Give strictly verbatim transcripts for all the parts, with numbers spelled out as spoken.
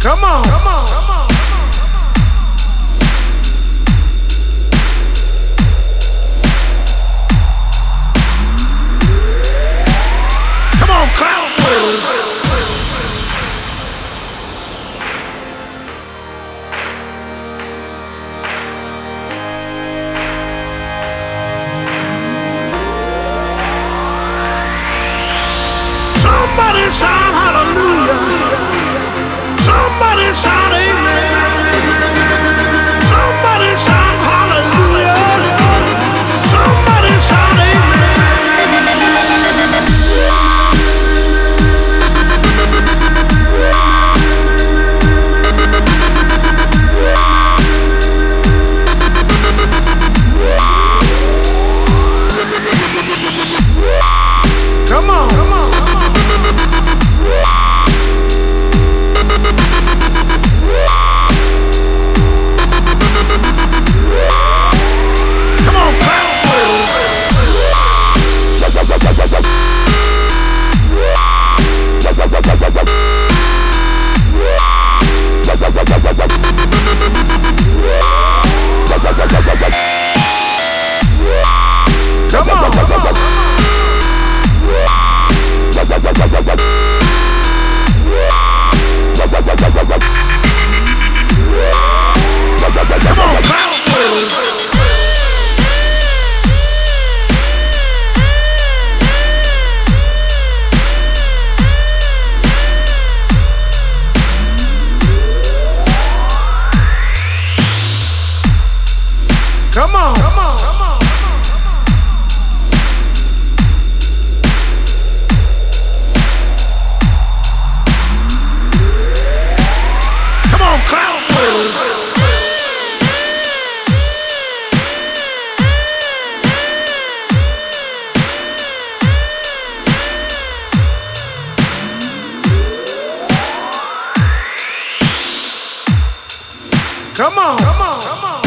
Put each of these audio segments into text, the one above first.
Come on, come on, come on. Come on, clown words. Somebody shout hallelujah. Somebody shout amen. Somebody shout hallelujah. Somebody shout Come on, come on, come on. Come on, clown words. Come on, come on. Come on, clown words. Come on, come on, come on. Come on, clown words. Come on, come on, come on.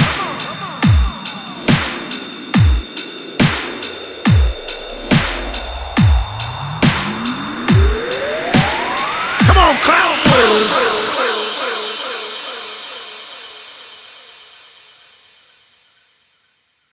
Come on, clown.